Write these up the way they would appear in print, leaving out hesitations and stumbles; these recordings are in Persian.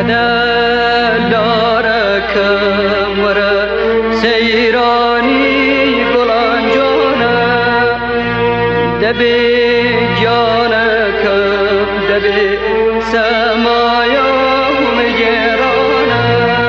دلارکم ورا سیرانی گلان جانه دبی جانکم دبی سمایا مجرانه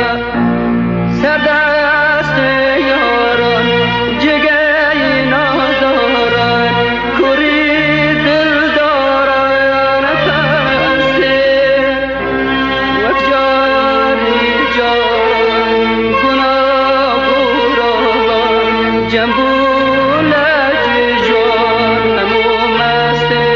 سردست یاران جگه نازاران کوری دل داران پسته وقت جاری جاران گناه گرابان جنبول جوان نمو مسته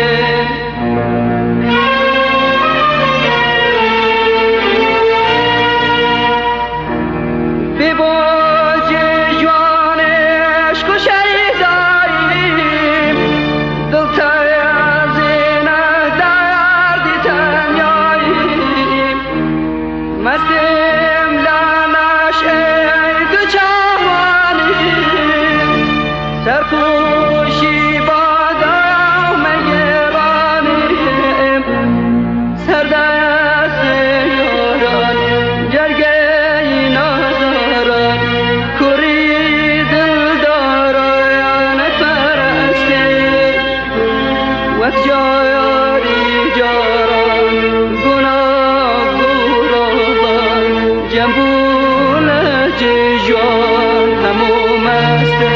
بباج جوانش کو شهیداییم دلتر از این دردی تنیاییم مستیم لنش ای تو جوانیم سرپوشی بادم مگرانیم سردست یاران جرگه نازاران کوری دل داران پرسته وقت جاری جاران گناه گرابان جنبول جوان همو مسته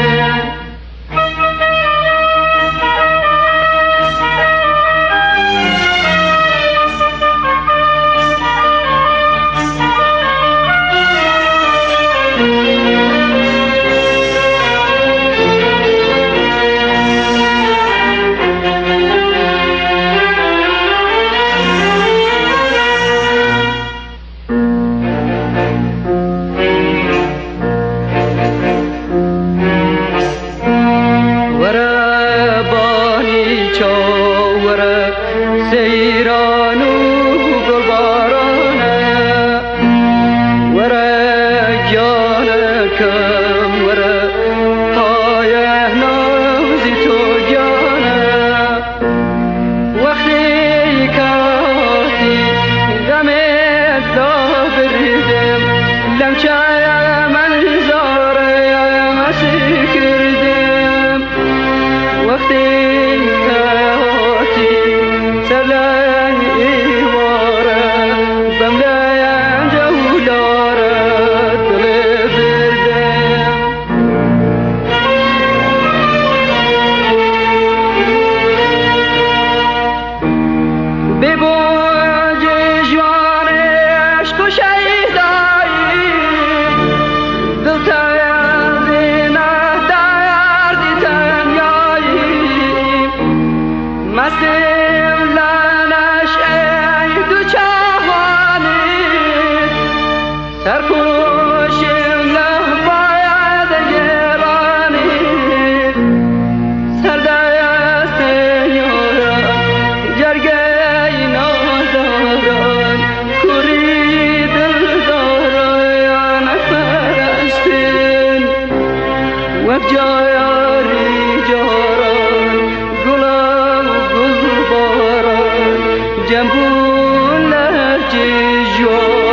سیرانو گلبارانه ورا جانکم ورا پای نازی تو جانه وقتی کاتی غمت دا بریدم لمچه من زاره مسیح کردم وقتی سلام ایواره بملایم جولاره دل بردم بباج جوانش کو شهیداییم دلتر از این دردی تنیاییم مستیم لنش ای تو جوانیم سرپوشیم لحباید گرانیم سردست یاران جرگه نازاران کوری دل داران پرستین وقت جاری جاران گلان گلباران جنبول جوان